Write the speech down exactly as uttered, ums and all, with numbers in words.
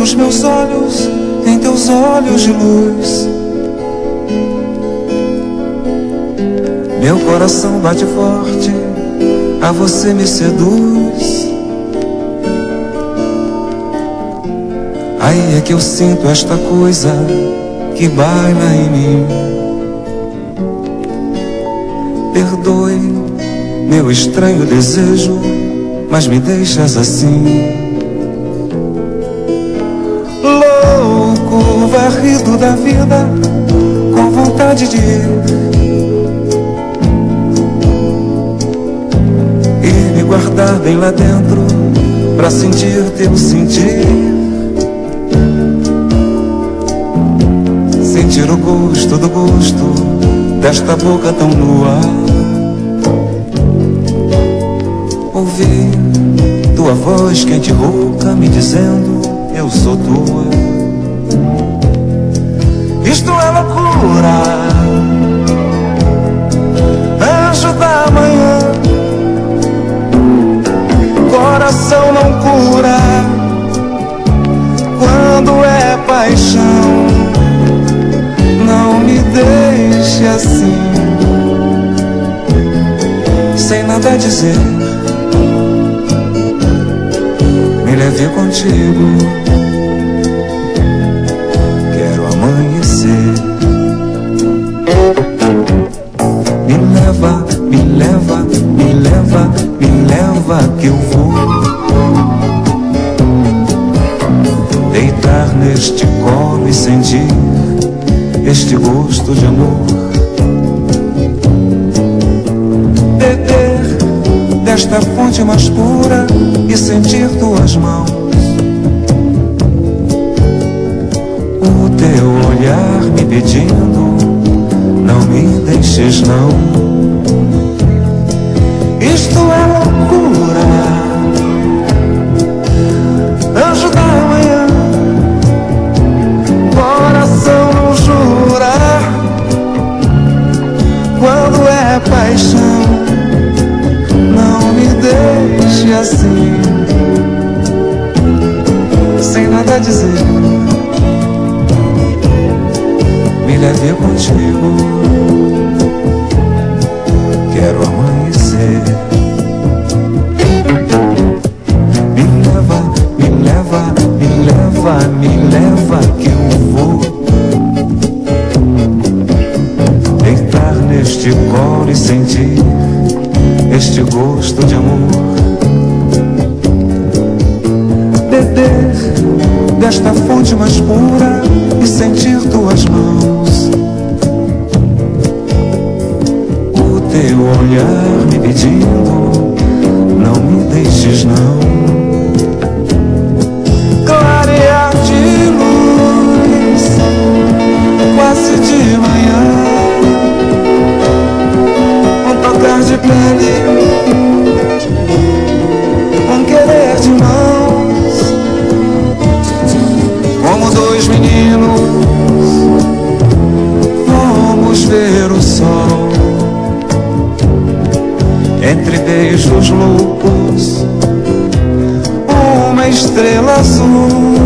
nos meus olhos, em teus olhos de luz. Meu coração bate forte, a você me seduz. Aí é que eu sinto esta coisa que baila em mim. Perdoe meu estranho desejo, mas me deixas assim, louco, varrido da vida, com vontade de ir e me guardar bem lá dentro, pra sentir teu sentir, sentir o gosto do gosto desta boca tão nua, ouvir tua voz quente e rouca me dizendo eu sou tua. Isto é loucura, anjo da manhã. Coração não cura quando é paixão. Não me deixe assim, sem nada a dizer. Me leve contigo, quero amanhecer. Me leva, me leva, me leva, me leva que eu vou deitar neste colo e sentir este gosto de amor. Beber desta fonte mais pura e sentir tuas mãos, o teu olhar me pedindo não me deixes não. Isto é loucura, anjo da manhã. Coração não jura quando é paixão. Não me deixe assim, sem nada a dizer. Me leve contigo, quero amanhecer. Me leva, me leva, me leva, me leva que eu vou deitar neste colo e sentir este gosto de amor. Beber desta fonte mais pura e sentir tuas mãos, o teu olhar me pedindo não me deixes não. Clarear de luz, quase de manhã, um tocar de pele, um querer de mãos, como dois meninos, vamos ver o sol. Entre beijos loucos, uma estrela azul.